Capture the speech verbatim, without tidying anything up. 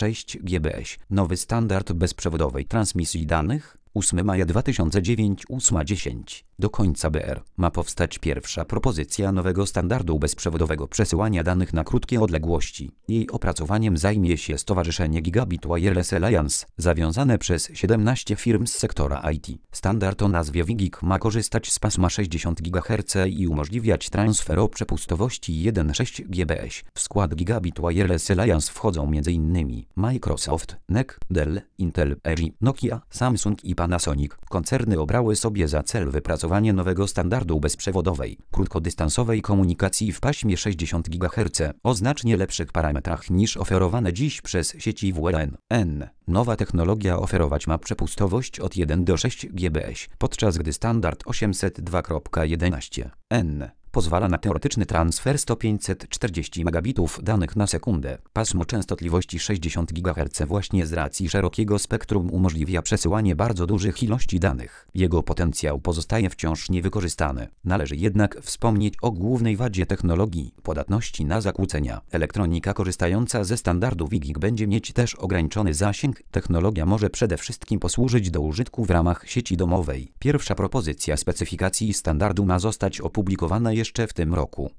sześć gigabitów. Nowy standard bezprzewodowej transmisji danych. ósmego maja dwa tysiące dziewiątego, ósma dziesięć. Do końca B R ma powstać pierwsza propozycja nowego standardu bezprzewodowego przesyłania danych na krótkie odległości. Jej opracowaniem zajmie się Stowarzyszenie Gigabit Wireless Alliance, zawiązane przez siedemnaście firm z sektora I T. Standard o nazwie WiGig ma korzystać z pasma sześćdziesiąt gigaherców i umożliwiać transfer o przepustowości jeden przecinek sześć gigabitów. W skład Gigabit Wireless Alliance wchodzą m.in. Microsoft, N E C, Dell, Intel, L G, Nokia, Samsung i Panasonic. Koncerny obrały sobie za cel wypracowanie nowego standardu bezprzewodowej, krótkodystansowej komunikacji w paśmie sześćdziesiąt gigaherców o znacznie lepszych parametrach niż oferowane dziś przez sieci W L N. Nowa technologia oferować ma przepustowość od jeden do sześciu gigabitów, podczas gdy standard osiemset dwa kropka jedenaście N pozwala na teoretyczny transfer sto do pięćset czterdzieści megabitów danych na sekundę. Pasmo częstotliwości sześćdziesiąt gigaherców właśnie z racji szerokiego spektrum umożliwia przesyłanie bardzo dużych ilości danych. Jego potencjał pozostaje wciąż niewykorzystany. Należy jednak wspomnieć o głównej wadzie technologii – podatności na zakłócenia. Elektronika korzystająca ze standardu WiGig będzie mieć też ograniczony zasięg. Technologia może przede wszystkim posłużyć do użytku w ramach sieci domowej. Pierwsza propozycja specyfikacji standardu ma zostać opublikowana jeszcze w tym roku.